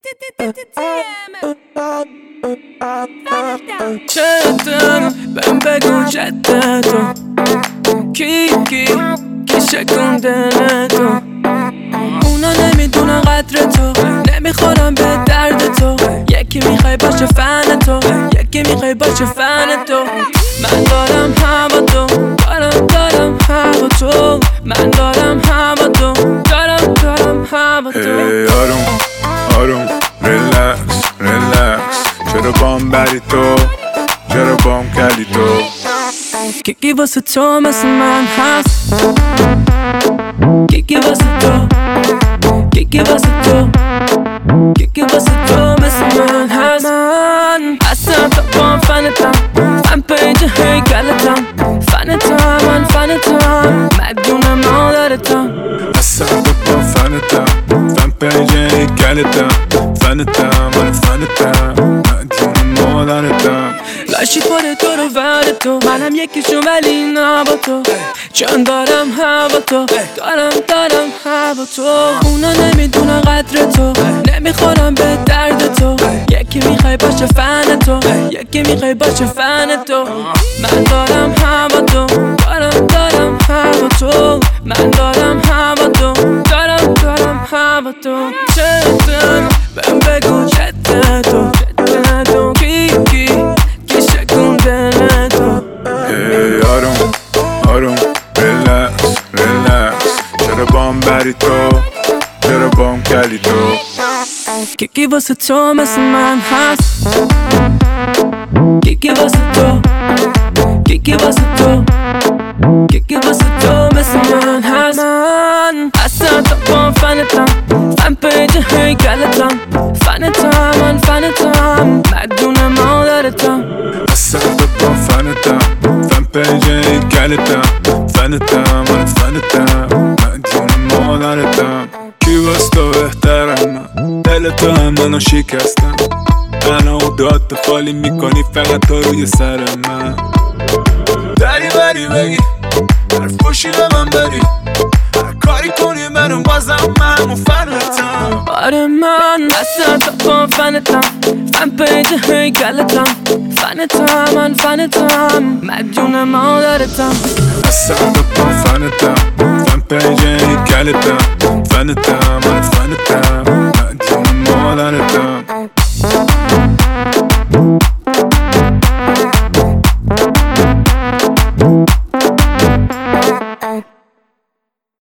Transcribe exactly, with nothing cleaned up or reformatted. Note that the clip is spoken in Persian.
چطور بهم بگو جدتو کی کی کی شکونده تو اونا نمیدونن قدر تو نمیخورم به درد تو یکی میخوای باشه فن تو یکی میخوای باشه فن تو من دارم هوا تو دارم دارم هوا تو من دارم هوا تو دارم دارم هوا تو آروم آروم ریلکس ریلکس چرا بام بری تو چرا بام کردی تو کیکی واسه تو مثل من هست کیکی واسه تو کیکی واسه تو کیکی واسه تو مثل من هست من اصلا تا بام فنتم فن پیج هیکلتم فنتم من فنتم مدیون مادرتم اصلا تا بام فنتم فن پیج هیکلتم فنتم من فنتم مدیون مادرتم لاشی پاره تو رو ور تو منم یکیشون ولی نه با تو چون دارم هوا تو دارم دارم هوا تو اونا نمیدونن قدر تو نمیخورم به درد تو یکی میخوای باشه فن تو یکی میخوای باشه فن تو من دارم هوا تو دارم دارم هوا تو من دارم هوا تو دارم دارم هوا تو چطور بهم بگو جدتو جدتو کی کی کی شکونده تو آروم آروم ریلکس ریلکس چرا بام بری تو چرا بام کردی تو کیکی واسه تو مثل من هست کیکی واسه تو کیکی واسه تو کیکی واسه تو مثل من هست من اصلا تا بام فنتم فن پیج هیکلتم فنتم من فنتم مدیون مادرتم اصلا تا بام فنتم فن پیج هیکلتم فنتم من فنتم مدیون مادرتم کی واس تو بهترم دل تو هم منو شکستم منو داد خالی میکنی فقط تو روی سر من دری بری بگی هر فوشی به من بری هر کاری کنی منو بازم من مفنتم آره من اصلا تا بام فنتم فن پیج هیکلتم فنتم من فنتم مدیون مادرتم اصلا تا بام فنتم فن پیج هیکلتم فنتم